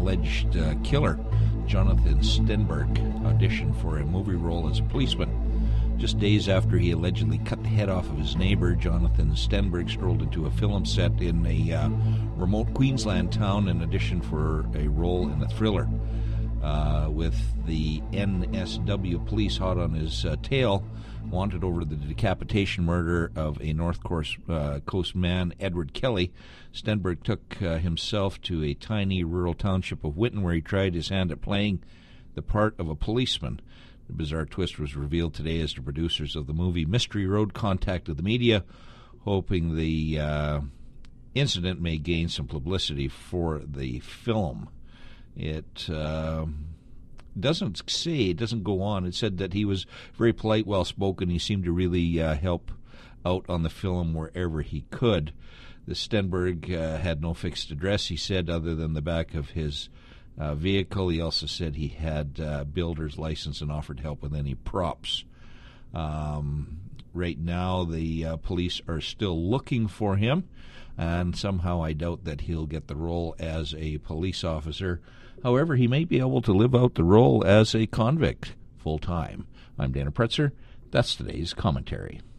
alleged killer, Jonathan Stenberg, auditioned for a movie role as a policeman. Just days after he allegedly cut the head off of his neighbor, Jonathan Stenberg strolled into a film set in a remote Queensland town and auditioned for a role in a thriller. With the NSW police hot on his tail, wanted over the decapitation murder of a North Coast man, Edward Kelly, Stenberg took himself to a tiny rural township of Whitten, where he tried his hand at playing the part of a policeman. The bizarre twist was revealed today as the producers of the movie Mystery Road contacted the media, hoping the incident may gain some publicity for the film. It doesn't go on. It said that he was very polite, well-spoken. He seemed to really help out on the film wherever he could. The Stenberg had no fixed address, he said, other than the back of his vehicle. He also said he had a builder's license and offered help with any props. Right now, the police are still looking for him, and somehow I doubt that he'll get the role as a police officer. However, he may be able to live out the role as a convict full-time. I'm Dana Pretzer. That's today's commentary.